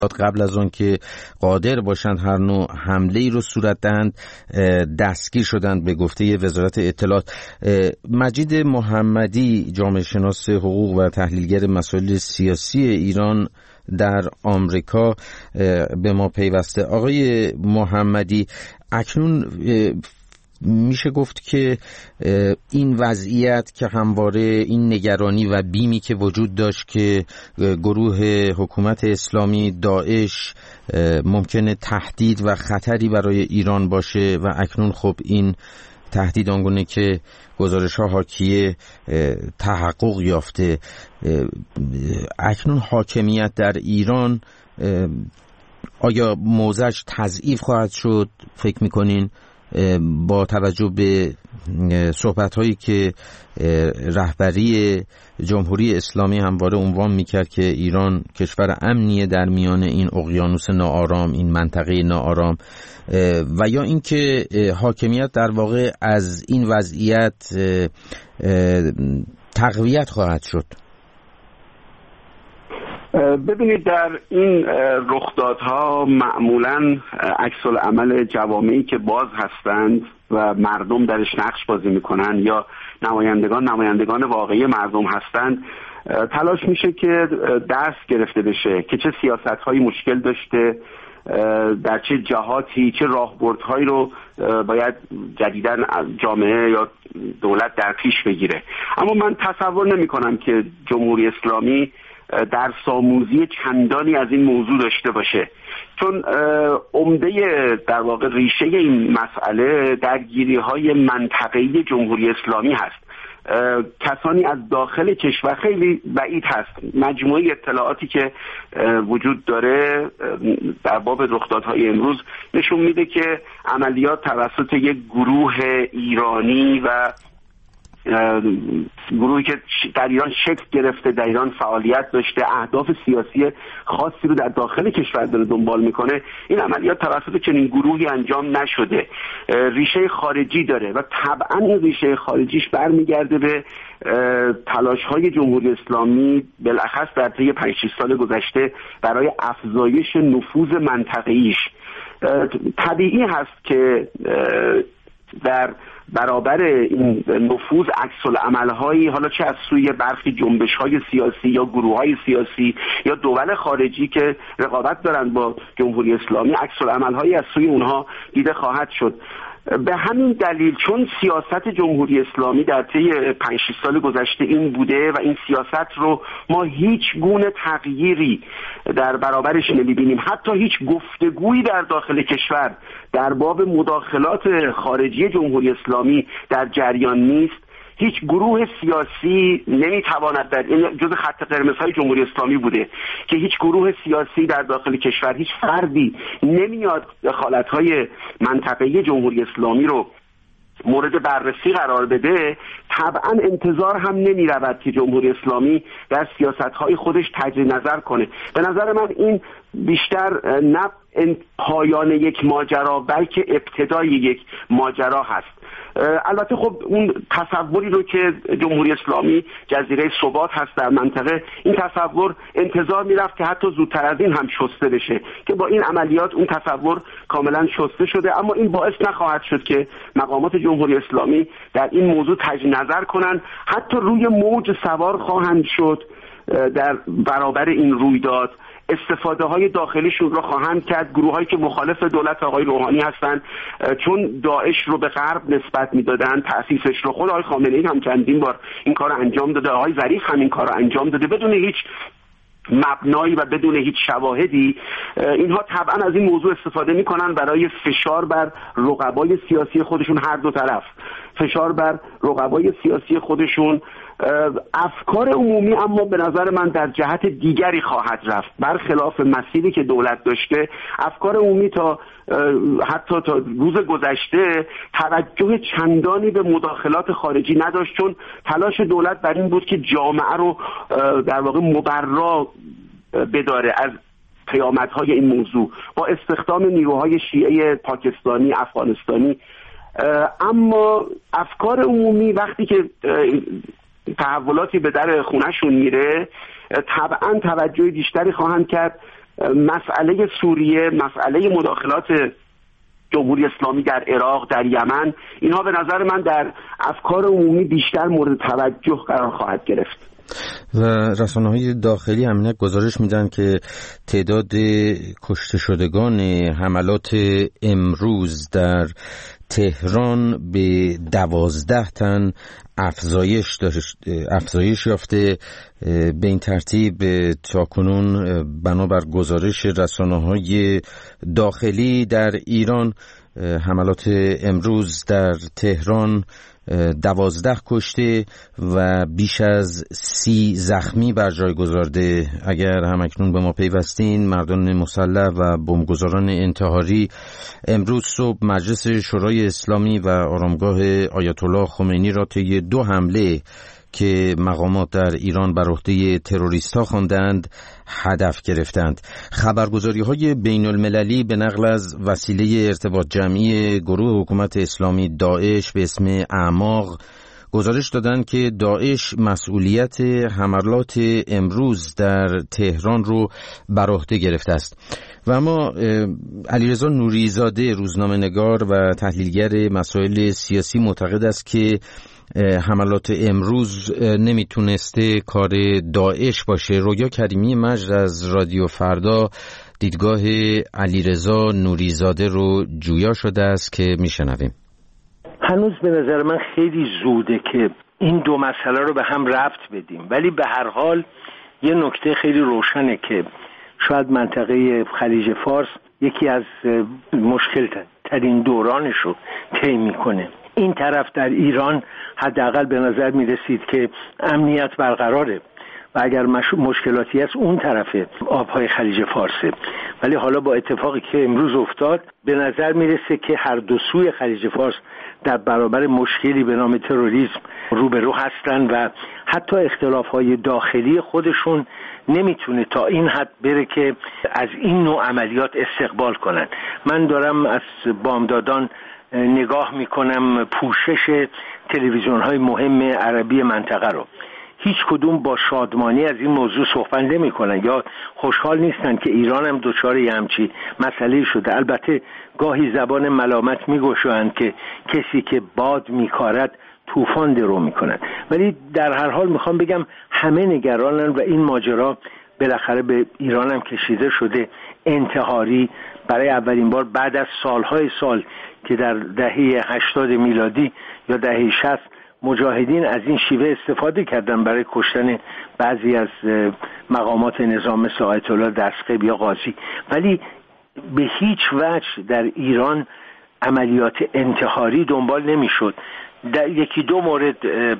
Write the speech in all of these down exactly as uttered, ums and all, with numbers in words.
قبل از آن که قادر باشند هر نوع حمله‌ای رو صورت دهند دستگیر شدند به گفته وزارت اطلاعات. مجید محمدی، جامعه شناس حقوق و تحلیلگر مسائل سیاسی ایران در آمریکا، به ما پیوسته. آقای محمدی، اکنون میشه گفت که این وضعیت که همواره این نگرانی و بیمی که وجود داشت که گروه حکومت اسلامی داعش ممکنه تهدید و خطری برای ایران باشه و اکنون خب این تهدید آنگونه که گزارش ها حاکیه تحقق یافته، اکنون حاکمیت در ایران آیا موضعش تضعیف خواهد شد فکر میکنین با توجه به صحبت هایی که رهبری جمهوری اسلامی همواره عنوان میکرد که ایران کشور امنیه در میان این اقیانوس ناآرام، این منطقه ناآرام، و یا اینکه حاکمیت در واقع از این وضعیت تقویت خواهد شد؟ ببینید، در این رخدادها معمولاً عکس العمل جوامعی که باز هستند و مردم درش نقش بازی میکنن یا نمایندگان نمایندگان واقعی مردم هستند تلاش میشه که دست گرفته بشه که چه سیاست‌هایی مشکل داشته، در چه جهاتی چه راهبردهایی رو باید جدیداً جامعه یا دولت در پیش بگیره. اما من تصور نمی کنم که جمهوری اسلامی در ساموزی چندانی از این موضوع داشته باشه، چون عمده در واقع ریشه این مسئله درگیری‌های منطقه‌ای جمهوری اسلامی هست. کسانی از داخل کشور خیلی بعید هست. مجموعه اطلاعاتی که وجود داره در باب رخدادهای امروز نشون میده که عملیات توسط یک گروه ایرانی و گروهی که در ایران شکل گرفته، در ایران فعالیت داشته، اهداف سیاسی خاصی رو در داخل کشور داره دنبال میکنه، این عملیات توسط چنین گروهی انجام نشده، ریشه خارجی داره و طبعا این ریشه خارجیش برمیگرده به تلاش‌های جمهوری اسلامی بالاخص در طی پنج شش سال گذشته برای افزایش نفوذ منطقه‌ایش. طبیعی هست که در برابر این نفوذ عکس‌العمل‌هایی، حالا چه از سوی برخی جنبش‌های سیاسی یا گروه‌های سیاسی یا دول خارجی که رقابت دارند با جمهوری اسلامی، عکس‌العمل‌هایی از سوی اونها دیده خواهد شد. به همین دلیل چون سیاست جمهوری اسلامی در طی پنج شش سال گذشته این بوده و این سیاست رو ما هیچ گونه تغییری در برابرش نمی‌بینیم، حتی هیچ گفتگویی در داخل کشور در باب مداخلات خارجی جمهوری اسلامی در جریان نیست، هیچ گروه سیاسی نمیتواند، در این جزء خط قرمزهای جمهوری اسلامی بوده که هیچ گروه سیاسی در داخل کشور، هیچ فردی نمیاد دخالت‌های منطقه‌ای جمهوری اسلامی رو مورد بررسی قرار بده. طبعا انتظار هم نمی رود که جمهوری اسلامی در سیاست‌های خودش تجدید نظر کنه. به نظر من این بیشتر نه پایان یک ماجرا بلکه ابتدای یک ماجرا هست. البته خب اون تصوری رو که جمهوری اسلامی جزیره ثبات هست در منطقه، این تصور انتظار میرفت که حتی زودتر از این هم شسته بشه که با این عملیات اون تصور کاملا شسته شده، اما این باعث نخواهد شد که مقامات جمهوری اسلامی در این موضوع تجدید نظر کنن، حتی روی موج سوار خواهند شد در برابر این رویداد، استفاده های داخلیشون رو خواهند کرد. گروه هایی که مخالف دولت آقای روحانی هستند، چون داعش رو به غرب نسبت میدادن، تأسیسش رو خود آقای خامنه ای هم چندین بار این کار رو انجام داده، آقای ظریف هم این کار رو انجام داده بدون هیچ مبنایی و بدون هیچ شواهدی. اینها طبعا از این موضوع استفاده میکنن برای فشار بر رقبای سیاسی خودشون، هر دو طرف فشار بر رقبای سیاسی خودشون. افکار عمومی اما به نظر من در جهت دیگری خواهد رفت، برخلاف مسیری که دولت داشته. افکار عمومی تا حتی تا روز گذشته توجه چندانی به مداخلات خارجی نداشت، چون تلاش دولت بر این بود که جامعه رو در واقع مبرا بداره از پیامدهای این موضوع با استخدام نیروهای شیعه پاکستانی، افغانستانی. اما افکار عمومی وقتی که تحولاتی به در خونهشون میره، طبعا توجه بیشتری خواهند کرد مسئله سوریه، مسئله مداخلات جمهوری اسلامی در عراق، در یمن، اینها به نظر من در افکار عمومی بیشتر مورد توجه قرار خواهد گرفت. و رسانه‌های داخلی امنیت گزارش میدن که تعداد کشته شدگان حملات امروز در تهران به دوازده تن افزایش افزایش یافته. به این ترتیب تاکنون بنابر گزارش رسانه‌های داخلی در ایران حملات امروز در تهران دوازده کشته و بیش از سی زخمی بر جای گذارده. اگر همکنون به ما پیوستین، مردان مسلح و بمبگذاران انتحاری امروز صبح مجلس شورای اسلامی و آرامگاه آیت الله خمینی را طی دو حمله که مقامات در ایران بر عهده تروریست‌ها خواندند هدف گرفتند. خبرگزاری‌های بین‌المللی به نقل از وسیله ارتباط جمعی گروه حکومت اسلامی داعش به اسم اعماق گزارش دادند که داعش مسئولیت حملات امروز در تهران رو بر عهده گرفته است. و اما علیرضا نوریزاده، روزنامه‌نگار و تحلیلگر مسائل سیاسی، معتقد است که حملات امروز نمیتونسته کار داعش باشه. رویا کریمی مجد از رادیو فردا دیدگاه علیرضا نوریزاده رو جویا شده است که میشنویم. هنوز به نظر من خیلی زوده که این دو مسئله رو به هم ربط بدیم، ولی به هر حال یه نکته خیلی روشنه که شاید منطقه خلیج فارس یکی از مشکل ترین دورانش رو طی میکنه. این طرف در ایران حداقل به نظر می رسید که امنیت برقراره و اگر مشکلاتی است اون طرف آبهای خلیج فارسه، ولی حالا با اتفاقی که امروز افتاد به نظر می رسه که هر دو سوی خلیج فارس در برابر مشکلی به نام تروریسم روبرو هستن و حتی اختلافهای داخلی خودشون نمیتونه تا این حد بره که از این نوع عملیات استقبال کنن. من دارم از بامدادان نگاه میکنم پوشش تلویزیون های مهم عربی منطقه رو، هیچ کدوم با شادمانی از این موضوع صحبت نمی کنن یا خوشحال نیستن که ایران هم دچار یه همچی مسئله شده. البته گاهی زبان ملامت میگوشند که کسی که باد میکارد طوفان درو میکنن، ولی در هر حال میخوام بگم همه نگرانن و این ماجرا بالاخره به ایران هم کشیده شده. انتحاری برای اولین بار بعد از سالهای سال که در دهه هشتاد میلادی یا دهه شصت مجاهدین از این شیوه استفاده کردن برای کشتن بعضی از مقامات نظام مثل آیت الله دستقیب یا قاضی، ولی به هیچ وجه در ایران عملیات انتحاری دنبال نمیشد. در یکی دو مورد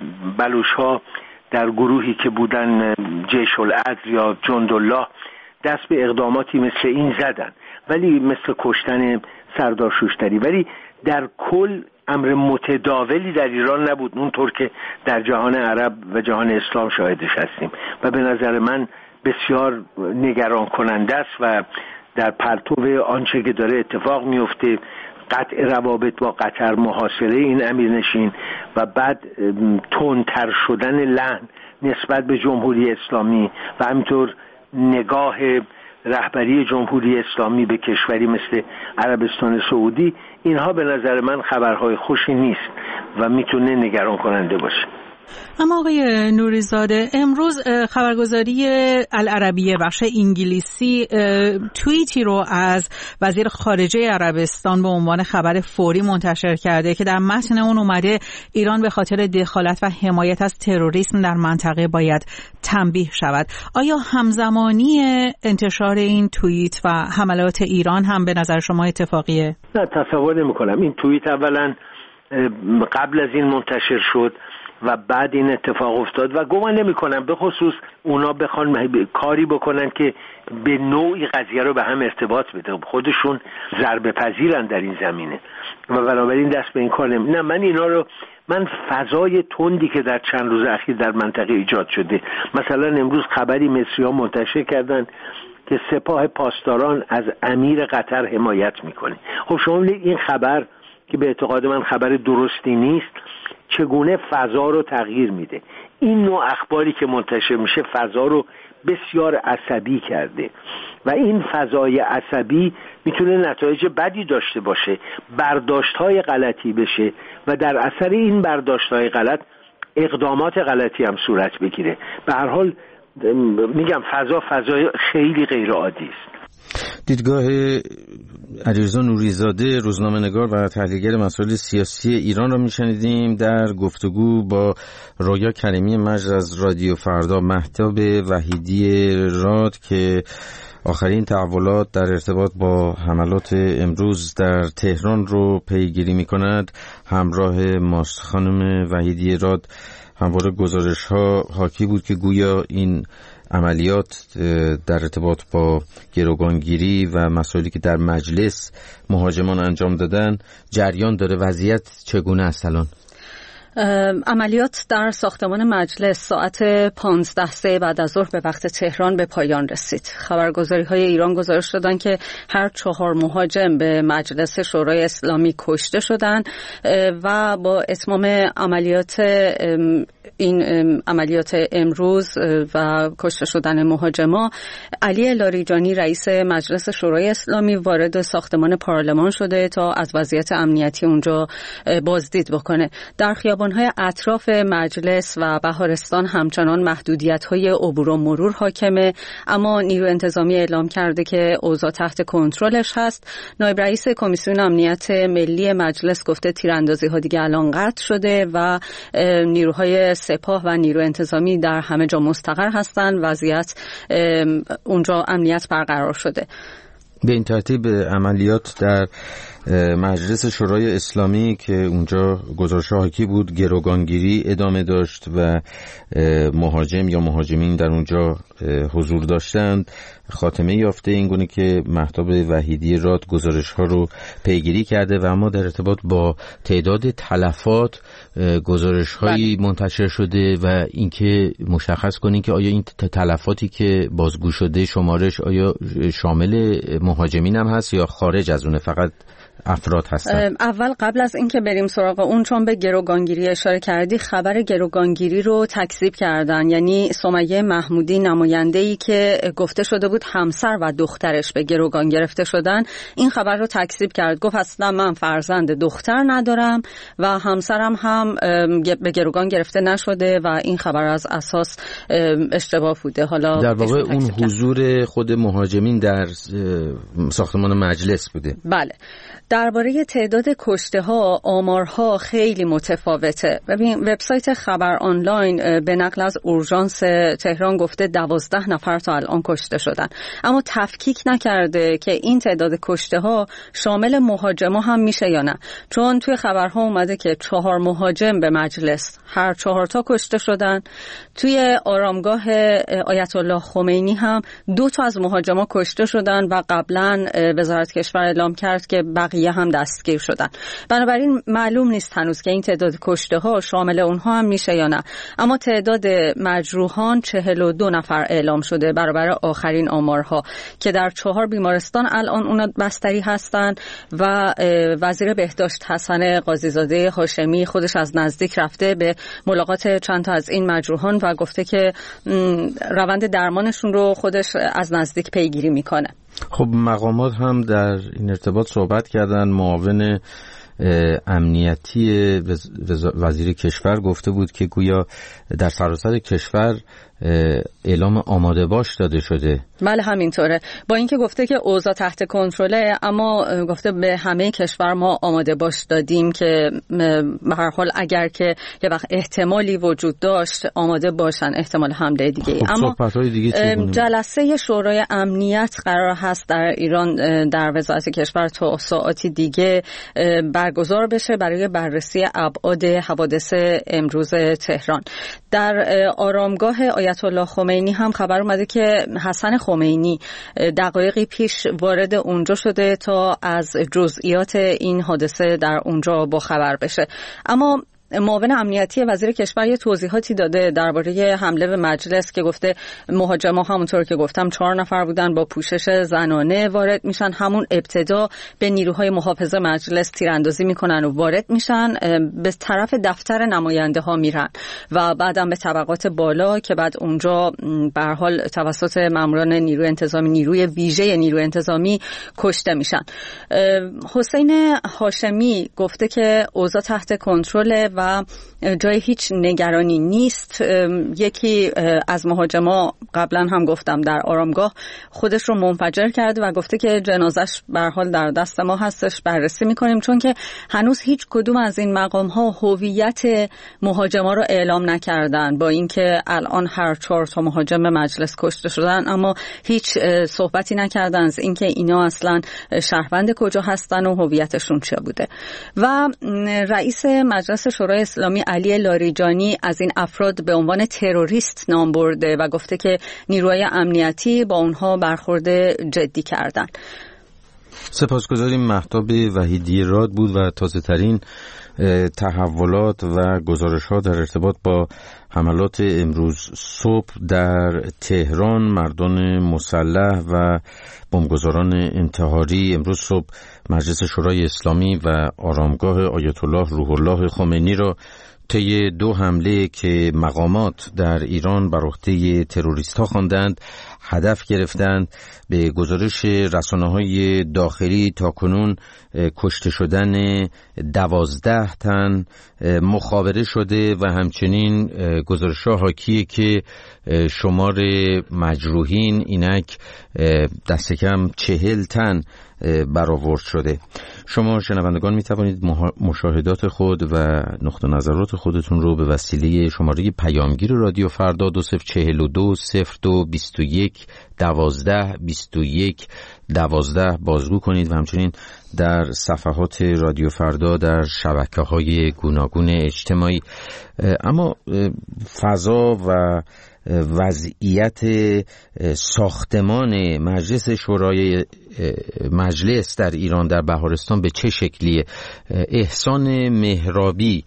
بلوچ ها در گروهی که بودن جیش العدل یا جندالله دست به اقداماتی مثل این زدن، ولی مثل کشتن سردار شوشتری، ولی در کل امر متداولی در ایران نبود اونطور که در جهان عرب و جهان اسلام شاهدش هستیم و به نظر من بسیار نگران کننده است و در پرتو آنچه که داره اتفاق میفته، قطع روابط با قطر، محاصره این امیرنشین و بعد تندتر شدن لحن نسبت به جمهوری اسلامی و همینطور نگاه رهبری جمهوری اسلامی به کشوری مثل عربستان سعودی، اینها به نظر من خبرهای خوشی نیست و میتونه نگران کننده باشه. اما آقای نوریزاده، امروز خبرگزاری العربیه بخش انگلیسی توییتی رو از وزیر خارجه عربستان به عنوان خبر فوری منتشر کرده که در متن اون اومده ایران به خاطر دخالت و حمایت از تروریسم در منطقه باید تنبیه شود. آیا همزمانی انتشار این توییت و حملات ایران هم به نظر شما اتفاقیه؟ نه، تصور نمی کنم. این توییت اولا قبل از این منتشر شد و بعد این اتفاق افتاد و گمان نمی کنم به خصوص اونا بخوان کاری بکنن که به نوعی قضیه رو به هم ارتباط بده. خودشون ضربه پذیرن در این زمینه و بنابراین دست به این کار نمی. نه، من اینا رو من فضای تندی که در چند روز اخیر در منطقه ایجاد شده، مثلا امروز خبری مصری‌ها منتشر کردن که سپاه پاسداران از امیر قطر حمایت میکنه. خب شما این خبر که به اعتقاد من خبر درستی نیست چگونه فضا رو تغییر میده. این نوع اخباری که منتشر میشه فضا رو بسیار عصبی کرده و این فضای عصبی میتونه نتایج بدی داشته باشه، برداشت‌های غلطی بشه و در اثر این برداشت‌های غلط اقدامات غلطی هم صورت بگیره. به هر حال میگم فضا فضای خیلی غیر عادی است. دیدگاه علیرضا نوریزاده، روزنامه‌نگار و تحلیلگر مسائل سیاسی ایران را میشنیدیم در گفتگو با رویا کریمی مجد از رادیو فردا. مهتاب وحیدی راد که آخرین تحولات در ارتباط با حملات امروز در تهران رو پیگیری می کند همراه ماست. خانم وحیدی راد، همواره گزارش ها حاکی بود که گویا این عملیات در ارتباط با گروگانگیری و مسائلی که در مجلس مهاجمان انجام دادن جریان داره. وضعیت چگونه است الان؟ عملیات در ساختمان مجلس ساعت پانزده سه بعد از ظهر به وقت تهران به پایان رسید. خبرگزاری های ایران گزارش دادن که هر چهار مهاجم به مجلس شورای اسلامی کشته شدند و با اتمام عملیات این عملیات امروز و کشته شدن مهاجما، علی لاریجانی رئیس مجلس شورای اسلامی وارد ساختمان پارلمان شده تا از وضعیت امنیتی اونجا بازدید بکنه. در خیابان‌های اطراف مجلس و بهارستان همچنان محدودیت‌های عبور و مرور حاکمه، اما نیرو انتظامی اعلام کرده که اوضاع تحت کنترلش هست. نایب رئیس کمیسیون امنیت ملی مجلس گفته تیراندازی‌ها دیگه الان قطع شده و نیروهای سپاه و نیرو انتظامی در همه جا مستقر هستند. وضعیت اونجا امنیت برقرار شده. به این ترتیب عملیات در مجلس شورای اسلامی که اونجا گزارش حاکی بود گروگانگیری ادامه داشت و مهاجم یا مهاجمین در اونجا حضور داشتند خاتمه یافته. این گونه که مهتاب وحیدی راد گزارش ها رو پیگیری کرده و اما در ارتباط با تعداد تلفات گزارش هایی منتشر شده و اینکه مشخص کنین که آیا این تلفاتی که بازگو شده شمارش آیا شامل مهاجمین هم هست یا خارج از اون فقط افراد هستن؟ اول قبل از اینکه بریم سراغ اون، چون به گروگانگیری اشاره کردی، خبر گروگانگیری رو تکذیب کردن. یعنی سمیه محمودی، نماینده‌ای که گفته شده بود همسر و دخترش به گروگان گرفته شدن، این خبر رو تکذیب کرد. گفت اصلا من فرزند دختر ندارم و همسرم هم به گروگان گرفته نشده و این خبر از اساس اشتباه بوده. حالا در واقع اون حضور خود مهاجمین در ساختمان مجلس بوده. بله. درباره تعداد کشته ها آمارها خیلی متفاوته. ببین وبسایت خبر آنلاین به نقل از اورژانس تهران گفته دوازده نفر تا الان کشته شدن، اما تفکیک نکرده که این تعداد کشته ها شامل مهاجما هم میشه یا نه. چون توی خبرها اومده که چهار مهاجم به مجلس، هر چهار تا کشته شدن. توی آرامگاه آیت الله خمینی هم دو تا از مهاجما کشته شدن و قبلا وزارت کشور اعلام کرد که بقیه هم دستگیر شدن. بنابراین معلوم نیست هنوز که این تعداد کشته ها شامل اونها هم میشه یا نه. اما تعداد مجروحان چهل و دو نفر اعلام شده برابر آخرین آمارها که در چهار بیمارستان الان اونا بستری هستن و وزیر بهداشت حسن قاضیزاده هاشمی خودش از نزدیک رفته به ملاقات چند تا از این مجروحان و گفته که روند درمانشون رو خودش از نزدیک پیگیری میکنه. خب مقامات هم در این ارتباط صحبت کردن. معاون امنیتی وزیر کشور گفته بود که گویا در سراسر کشور اعلام آماده باش داده شده. بله همینطوره. با اینکه گفته که اوضاع تحت کنترله، اما گفته به همه کشور ما آماده باش دادیم که به هر حال اگر که یه وقت احتمالی وجود داشت آماده باشن احتمال حمله دیگه. خب اما دیگه جلسه شورای امنیت قرار هست در ایران در وزارت کشور تا ساعتی دیگه برگزار بشه برای بررسی ابعاد حوادث امروز تهران. در آرامگاه آیت الله خمینی هم خبر اومده که حسن خمینی دقایقی پیش وارد اونجا شده تا از جزئیات این حادثه در اونجا با خبر بشه. اما معاون امنیتی وزیر کشور یه توضیحاتی داده درباره حمله به مجلس که گفته مهاجما همونطور که گفتم چهار نفر بودن با پوشش زنانه وارد میشن، همون ابتدا به نیروهای محافظ مجلس تیراندازی میکنن و وارد میشن، به طرف دفتر نماینده ها میرن و بعدم به طبقات بالا که بعد اونجا به هر حال توسط ماموران نیروی انتظامی، نیروی ویژه نیروی انتظامی کشته میشن. حسین هاشمی گفته که اوضاع تحت کنترل و جای هیچ نگرانی نیست. یکی از مهاجما قبلا هم گفتم در آرامگاه خودش رو منفجر کرده و گفته که جنازش به هر حال در دست ما هستش، بررسی میکنیم، چون که هنوز هیچ کدوم از این مقام ها هویت مهاجما رو اعلام نکردن، با اینکه الان هر چهار تا مهاجم مجلس کشته شدن اما هیچ صحبتی نکردن از اینکه اینا اصلا شهروند کجا هستن و هویتشون چه بوده. و رئیس مجلس شورای اسلامی علی لاریجانی از این افراد به عنوان تروریست نام برده و گفته که نیروهای امنیتی با اونها برخورد جدی کردن. سپاسگزاریم. مهتاب وحیدی راد بود و تازه ترین تحولات و گزارش‌ها در ارتباط با حملات امروز صبح در تهران، مردان مسلح و بمبگذاران انتحاری. امروز صبح مجلس شورای اسلامی و آرامگاه آیت الله روح الله خمینی را طی دو حمله که مقامات در ایران بر عهده تروریست‌ها خواندند هدف گرفتند. به گزارش رسانه‌های داخلی تاکنون کشته شدن دوازده تن مخابره شده و همچنین گزارش‌ها حاکیه که شمار مجروحین اینک دست کم چهل تن برآورد شده. شما شنوندگان می توانید مشاهدات خود و نقطه نظرات خودتون رو به وسیله شماره پیامگیر رادیو فردا دو صفر چهل و دو صفر دو بیست و یک دوازده بیست و یک دوازده بازگو کنید و همچنین در صفحات رادیو فردا در شبکه‌های گوناگون اجتماعی. اما فضا و وضعیت ساختمان مجلس شورای مجلس در ایران در بهارستان به چه شکلیه؟ احسان مهرابی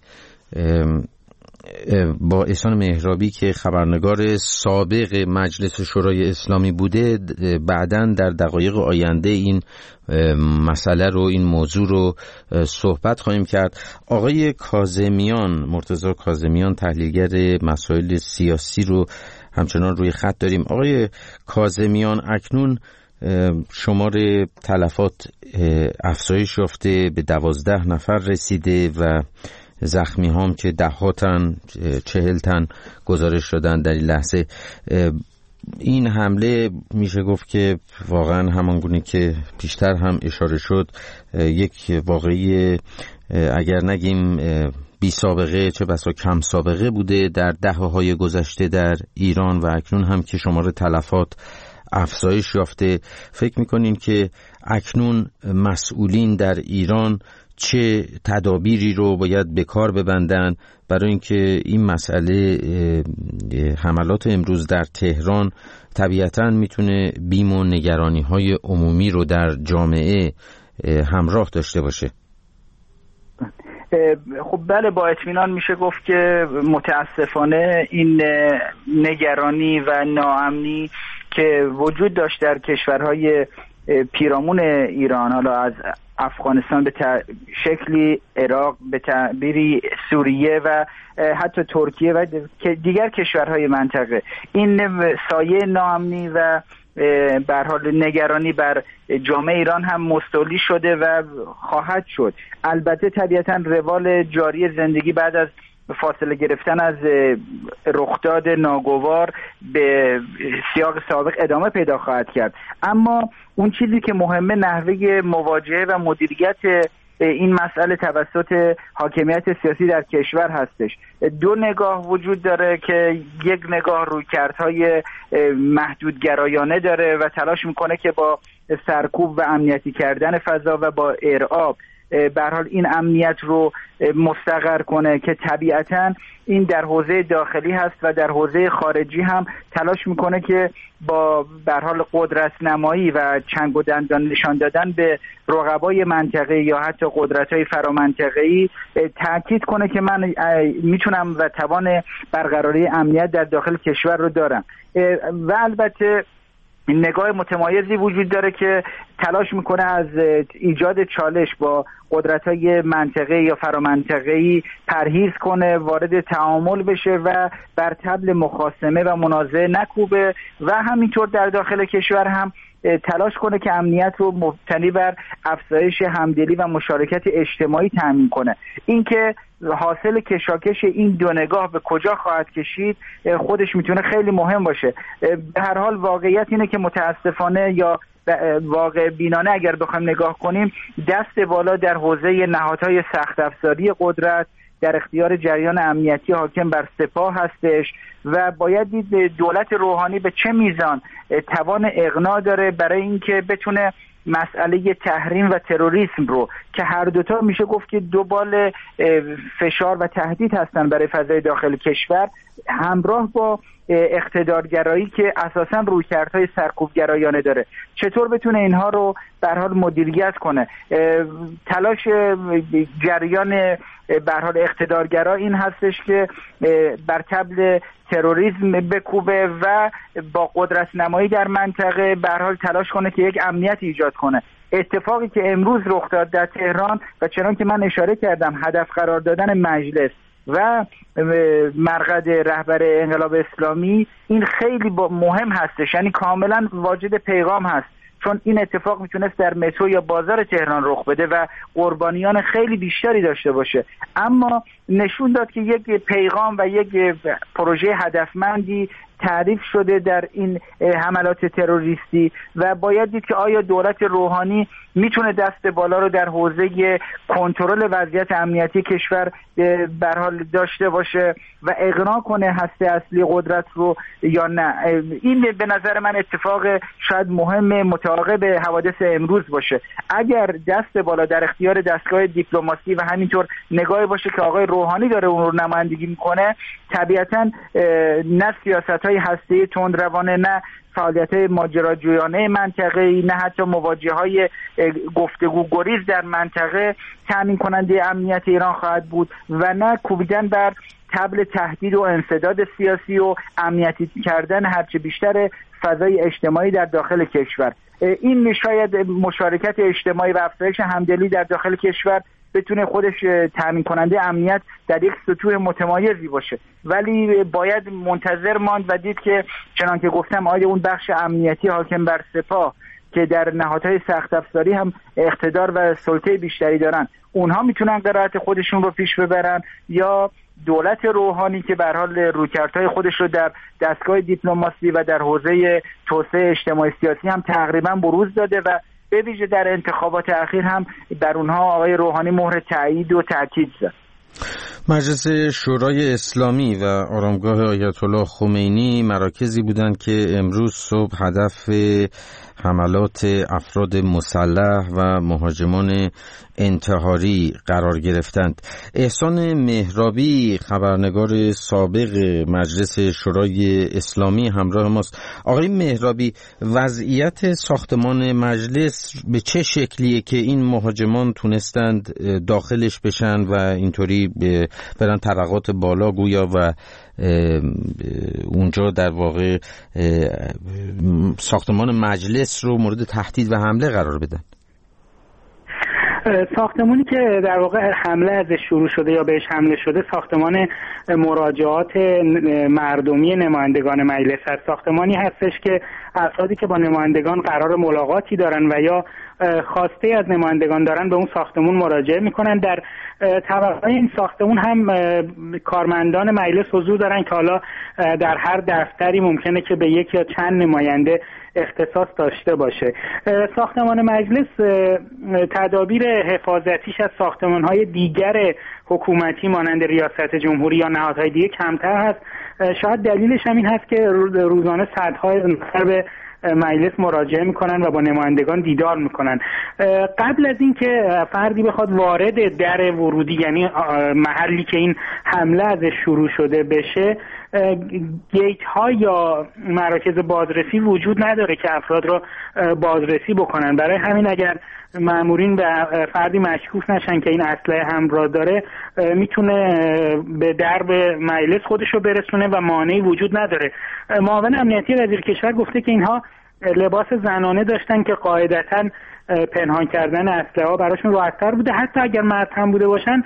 با احسان مهرابی که خبرنگار سابق مجلس شورای اسلامی بوده، بعداً در دقایق آینده این مسئله رو، این موضوع رو صحبت خواهیم کرد. آقای کاظمیان، مرتضی کاظمیان، تحلیلگر مسائل سیاسی رو همچنان روی خط داریم. آقای کاظمیان، اکنون شمار تلفات افزایش یافته، به دوازده نفر رسیده و زخمی هم که ده ها تن، چهل تن گزارش شدن در این لحظه. این حمله میشه گفت که واقعا همانگونه که پیشتر هم اشاره شد یک واقعی اگر نگیم بی سابقه چه بسا کم سابقه بوده در دهه‌های گذشته در ایران و اکنون هم که شمار تلفات افزایش یافته. فکر میکنین که اکنون مسئولین در ایران چه تدابیری رو باید به کار ببندن برای اینکه این مسئله حملات امروز در تهران طبیعتاً میتونه بیم و نگرانی‌های عمومی رو در جامعه همراه داشته باشه؟ خب بله، با اطمینان میشه گفت که متاسفانه این نگرانی و ناامنی که وجود داشت در کشورهای پیرامون ایران، حالا از افغانستان به شکلی عراق، به تعبیری سوریه و حتی ترکیه و دیگر کشورهای منطقه، این سایه ناامنی و به هر حال نگرانی بر جامعه ایران هم مستولی شده و خواهد شد. البته طبیعتاً روال جاری زندگی بعد از فاصله گرفتن از رخداد ناگوار به سیاق سابق ادامه پیدا خواهد کرد، اما اون چیزی که مهمه نحوه مواجهه و مدیریت این مسئله توسط حاکمیت سیاسی در کشور هستش. دو نگاه وجود داره که یک نگاه رویکردهای محدودگرایانه داره و تلاش میکنه که با سرکوب و امنیتی کردن فضا و با ارعاب به هر حال این امنیت رو مستقر کنه که طبیعتاً این در حوزه داخلی هست و در حوزه خارجی هم تلاش میکنه که با به هر حال قدرت نمایی و چنگ و دندان نشان دادن به رقبای منطقه یا حتی قدرت‌های فرامنطقه‌ای تاکید کنه که من میتونم و توان برقراری امنیت در داخل کشور رو دارم. و البته نگاه متمایزی وجود داره که تلاش میکنه از ایجاد چالش با قدرت‌های منطقه یا فرامنطقه‌ای پرهیز کنه، وارد تعامل بشه و بر طبل مخاصمه و منازعه نکوبه و همینطور در داخل کشور هم تلاش کنه که امنیت رو مبتنی بر افزایش همدلی و مشارکت اجتماعی تامین کنه. اینکه حاصل کشاکش این دو نگاه به کجا خواهد کشید خودش میتونه خیلی مهم باشه. به هر حال واقعیت اینه که متاسفانه یا واقع بینانه اگر بخوایم نگاه کنیم دست بالا در حوزه نهادهای سخت افزاری قدرت در اختیار جریان امنیتی حاکم بر سپاه هستش و باید دید دولت روحانی به چه میزان توان اقناع داره برای اینکه بتونه مسئله تحریم و تروریسم رو که هر دوتا میشه گفت که دو بال فشار و تهدید هستن برای فضای داخل کشور، همراه با اقتدارگرایی که اساساً رویکردهای سرکوبگرایانه داره، چطور بتونه اینها رو به هر حال مدیریت کنه. تلاش جریان به هر حال اقتدارگرا این هستش که بر طبل تروریسم بکوبه و با قدرت نمایی در منطقه به هر حال تلاش کنه که یک امنیت ایجاد کنه. اتفاقی که امروز رخ داد در تهران و چنان که من اشاره کردم هدف قرار دادن مجلس و مرقد رهبر انقلاب اسلامی این خیلی مهم هستش، یعنی کاملا واجد پیغام هست، چون این اتفاق میتونست در مترو یا بازار تهران رخ بده و قربانیان خیلی بیشتری داشته باشه، اما نشون داد که یک پیغام و یک پروژه هدفمندی تعریف شده در این حملات تروریستی و باید دید که آیا دولت روحانی میتونه دست بالا رو در حوزه کنترل وضعیت امنیتی کشور به هر حال داشته باشه و اقناع کنه هسته اصلی قدرت رو یا نه. این به نظر من اتفاق شاید مهم متعاقب حوادث امروز باشه. اگر دست بالا در اختیار دستگاه دیپلماسی و همینطور نگاهی باشه که آقای روحانی داره اون رو نمایندگی میکنه، طبیعتاً نه سیاست‌های هسته‌ای تندروانه، نه فعالیت‌های ماجراجویانه منطقه‌ای، نه حتی مواجهه‌های گفتگو گریز در منطقه تامین کننده امنیت ایران خواهد بود و نه کوبیدن بر طبل تهدید و انسداد سیاسی و امنیتی کردن هرچه بیشتر فضای اجتماعی در داخل کشور. این شاید مشارکت اجتماعی و افزایش همدلی در داخل کشور بتونه خودش تامین کننده امنیت در یک سطوح متمایزی باشه، ولی باید منتظر ماند و دید که چنان که گفتم آیا اون بخش امنیتی حاکم بر سپاه که در نهادهای سخت افزاری هم اقتدار و سلطه بیشتری دارن اونها میتونن قرارت خودشون رو پیش ببرن یا دولت روحانی که به هر حال رویکردهای خودش رو در دستگاه دیپلماسی و در حوزه توسعه اجتماعی سیاسی هم تقریبا بروز داده و به ویژه در انتخابات اخیر هم در اونها آقای روحانی مهر تایید و تاکید زد. مجلس شورای اسلامی و آرامگاه آیت الله خمینی مراکزی بودند که امروز صبح هدف حملات افراد مسلح و مهاجمان انتحاری قرار گرفتند. احسان مهرابی خبرنگار سابق مجلس شورای اسلامی همراه ماست. آقای مهرابی، وضعیت ساختمان مجلس به چه شکلیه که این مهاجمان تونستند داخلش بشن و اینطوری برن طبقات بالا گویا و اونجا در واقع ساختمان مجلس رو مورد تهدید و حمله قرار بدن؟ ساختمانی که در واقع حمله ازش شروع شده یا بهش حمله شده ساختمان مراجعات مردمی نمایندگان مجلس هست. ساختمانی هستش که افرادی که با نمایندگان قرار ملاقاتی دارن و یا خواسته از نمایندگان دارن به اون ساختمون مراجعه میکنن. در طبقه این ساختمون هم کارمندان مجلس حضور دارن که حالا در هر دفتری ممکنه که به یک یا چند نماینده اختصاص داشته باشه. ساختمان مجلس تدابیر حفاظتیش از ساختمان‌های دیگر حکومتی مانند ریاست جمهوری یا نهادهای دیگه کمتر هست. شاید دلیلش هم این هست که روزانه صدهای نفر به مجلس مراجعه میکنن و با نمایندگان دیدار میکنن. قبل از اینکه فردی بخواد وارد در ورودی، یعنی محلی که این حمله ازش شروع شده بشه، گیت ها یا مراکز بازرسی وجود نداره که افراد را بازرسی بکنن. برای همین اگر مامورین به فردی مشکوک نشن که این اسلحه همراه داره، میتونه به درب مجلس خودش رو برسونه و مانعی وجود نداره. معاون امنیتی وزیر کشور گفته که اینها لباس زنانه داشتن که قاعدتاً پنهان کردن اسلحه ها براشون راحت‌تر بوده. حتی اگر مرد هم بوده باشن،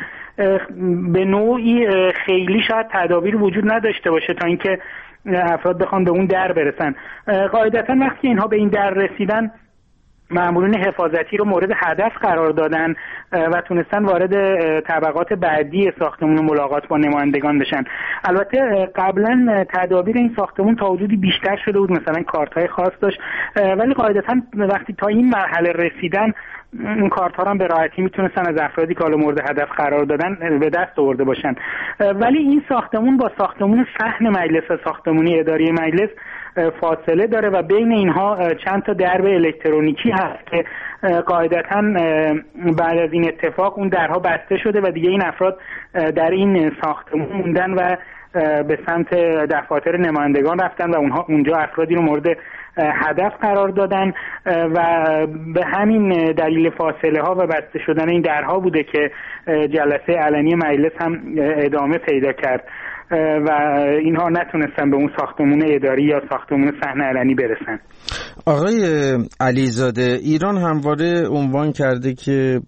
به نوعی خیلی شاید تدابیر وجود نداشته باشه تا اینکه افراد بخوان به اون در برسن. قاعدتاً وقتی اینها به این در رسیدن، مامورین حفاظتی رو مورد هدف قرار دادن و تونستن وارد طبقات بعدی ساختمان ملاقات با نمایندگان بشن. البته قبلا تدابیر این ساختمان تا حدودی بیشتر شده بود، مثلا کارت‌های خاص داشت، ولی قاعدتاً وقتی تا این مرحله رسیدن، این کارت‌ها رو هم به راحتی میتونستن از افرادی که حالا مورد هدف قرار دادن به دست آورده باشن. ولی این ساختمان با ساختمان صحن مجلس و ساختمانی اداری مجلس فاصله داره و بین اینها چند تا درب الکترونیکی هست که قاعدتاً بعد از این اتفاق اون درها بسته شده و دیگه این افراد در این ساختمان موندن و به سمت دفاتر نمایندگان رفتن و اونها اونجا افرادی رو مورد هدف قرار دادن و به همین دلیل فاصله ها و بسته شدن این درها بوده که جلسه علنی مجلس هم ادامه پیدا کرد و اینها نتونستن به اون ساختمون اداری یا ساختمون صحن علنی برسن. آقای علیزاده، ایران همواره عنوان کرده که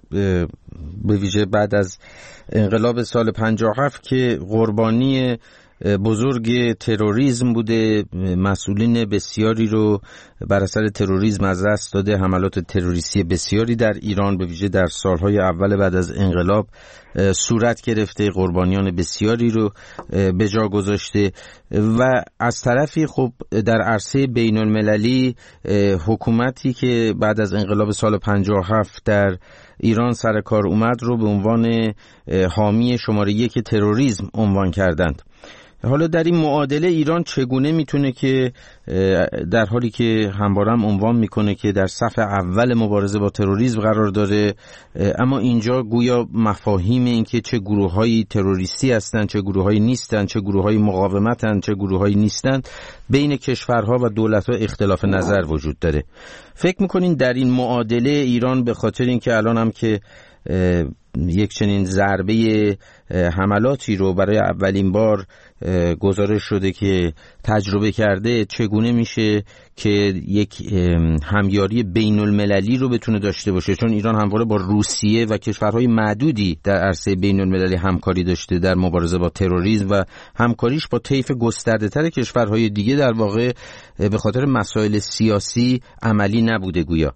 به ویژه بعد از انقلاب سال پنجاه و هفت که قربانی بزرگ تروریسم بوده، مسئولین بسیاری رو بر اثر تروریسم از دست داده، حملات تروریستی بسیاری در ایران به ویژه در سالهای اول بعد از انقلاب صورت گرفته، قربانیان بسیاری رو به جا گذاشته و از طرفی خب در عرصه بین المللی حکومتی که بعد از انقلاب سال پنجاه و هفت در ایران سر کار اومد رو به عنوان حامی شماره یک تروریسم عنوان کردند. حالا در این معادله ایران چگونه میتونه که در حالی که همواره هم عنوان میکنه که در صف اول مبارزه با تروریسم قرار داره، اما اینجا گویا مفاهیم این که چه گروه‌های تروریستی هستند، چه گروه‌هایی نیستند، چه گروه‌های مقاومتند، چه گروه‌هایی نیستند، بین کشورها و دولت‌ها اختلاف نظر وجود داره. فکر میکنین در این معادله ایران به خاطر اینکه الان هم که یک چنین ضربه حملاتی رو برای اولین بار گزارش شده که تجربه کرده، چگونه میشه که یک همیاری بین المللی رو بتونه داشته باشه؟ چون ایران همواره با روسیه و کشورهای معدودی در عرصه بین المللی همکاری داشته در مبارزه با تروریسم و همکاریش با طیف گسترده تر کشورهای دیگه در واقع به خاطر مسائل سیاسی عملی نبوده گویا.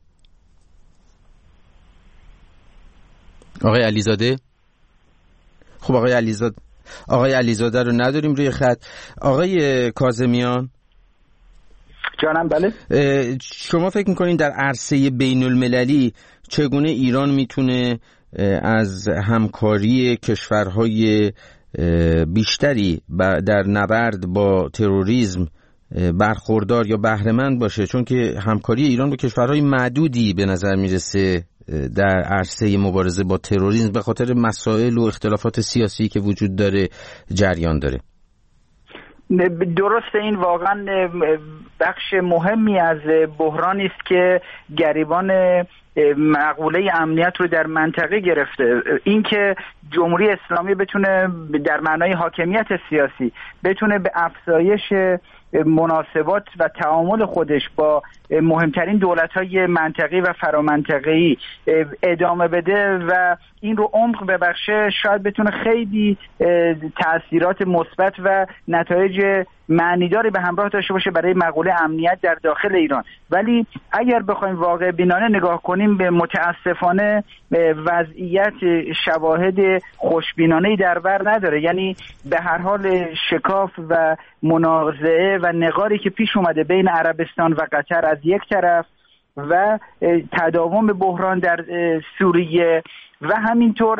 آقای علیزاده؟ خب آقای علیزاده آقای علیزاده رو نداریم روی خط. آقای کاظمیان جانم. بله. شما فکر میکنین در عرصه بین المللی چگونه ایران میتونه از همکاری کشورهای بیشتری در نبرد با تروریسم برخوردار یا بهره‌مند باشه؟ چون که همکاری ایران با کشورهای معدودی به نظر میرسه در عرصه مبارزه با تروریسم به خاطر مسائل و اختلافات سیاسی که وجود داره جریان داره. درسته، این واقعا بخش مهمی از بحرانی است که گریبان مقوله امنیت رو در منطقه گرفته. اینکه جمهوری اسلامی بتونه در معنای حاکمیت سیاسی بتونه به افزایش مناسبات و تعامل خودش با مهمترین دولت‌های منطقی و فرامنطقه‌ای ادامه بده و این رو عمق ببخشه، شاید بتونه خیلی تأثیرات مثبت و نتایج معنیداری به همراه داشته باشه برای مقوله امنیت در داخل ایران. ولی اگر بخوایم واقع بینانه نگاه کنیم، به متاسفانه وضعیت شواهد خوشبینانه‌ای در بر نداره. یعنی به هر حال شکاف و منازعه و نقاری که پیش اومده بین عربستان و قطر از یک طرف و تداوم بحران در سوریه و همینطور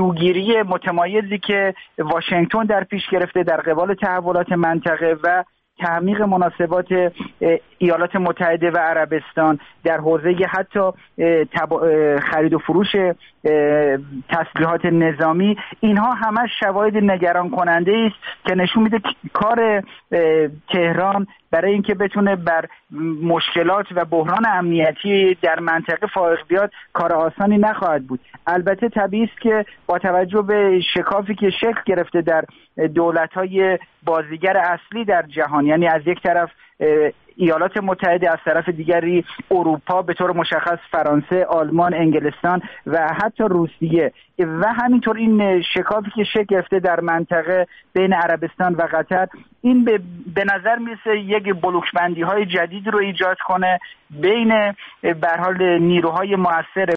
سوگیری متمایزی که واشنگتن در پیش گرفته در قبال تحولات منطقه و تعمیق مناسبات ایالات متحده و عربستان در حوزه حتی خرید و فروش تسلیحات نظامی، اینها همه شواهد نگران کننده است که نشون میده کار تهران برای اینکه بتونه بر مشکلات و بحران امنیتی در منطقه فائق بیاد کار آسانی نخواهد بود. البته طبیعی است که با توجه به شکافی که شکل گرفته در دولت‌های بازیگر اصلی در جهان، یعنی از یک طرف ایالات متحده، از طرف دیگری اروپا به طور مشخص فرانسه، آلمان، انگلستان و حتی روسیه، و همینطور این شکافی که شکل گرفته در منطقه بین عربستان و قطر، این به, به نظر میرسه یک بلوک‌بندی‌های جدید رو ایجاد کنه بین به هر حال نیروهای مؤثر